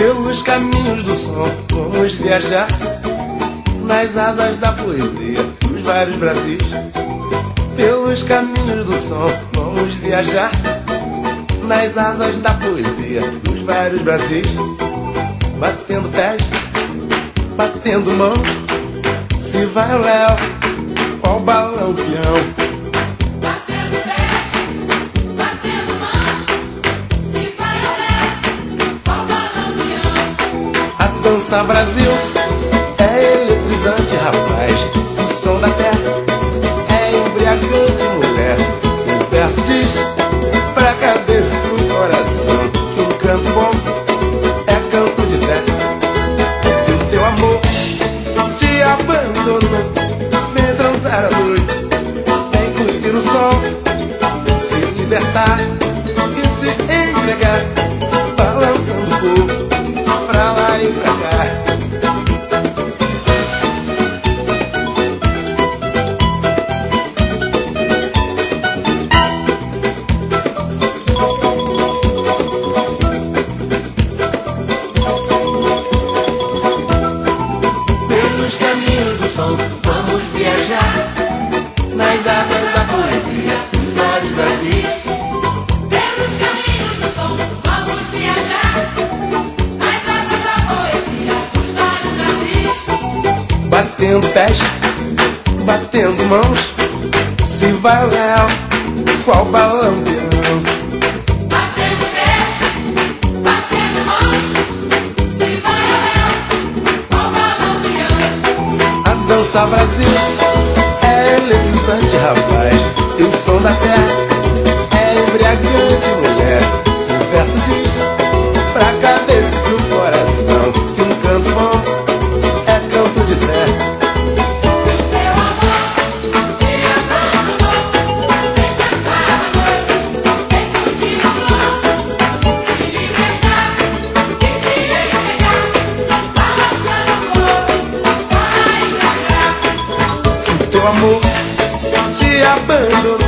Pelos caminhos do som vamos viajar, nas asas da poesia dos vários Brasis. Pelos caminhos do som vamos viajar, nas asas da poesia dos vários Brasis. Batendo pés, batendo mãos, se vai o Léo, qual balão peão? Batendo pés, batendo mãos, se vai o Léo, qual balão peão? A dança Brasil é eletrizante, rapaz. O som da terra é embriagante, mulher. O verso diz pra cabeça e pro coração que um canto bom é canto de fé. Se o teu amor te abandonou, vem dançar a noite, vem curtir o som, se libertar e se entregar, balançando o corpo pra lá e pra cá. Pelos caminhos do som vamos viajar, nas asas da poesia dos vários Brasis. Pelos caminhos do som vamos viajar, nas asas da poesia dos vários Brasis. Batendo pés, batendo mãos, se vai o Léo, qual balão peão? Batendo pés, batendo mãos, se vai o Léo, qual balão peão? A dança Brasil é eletrizante, rapaz. E o som da terra é embriagante, mulher. O verso diz pra cabeça e pro coração que um canto bom é canto de fé. Seu amor te abandonou, vem dançar a noite, vem curtir o som, se libertar e se entregar, balançando o corpo, pra lá e pra cá. Se o teu amor te abandonou,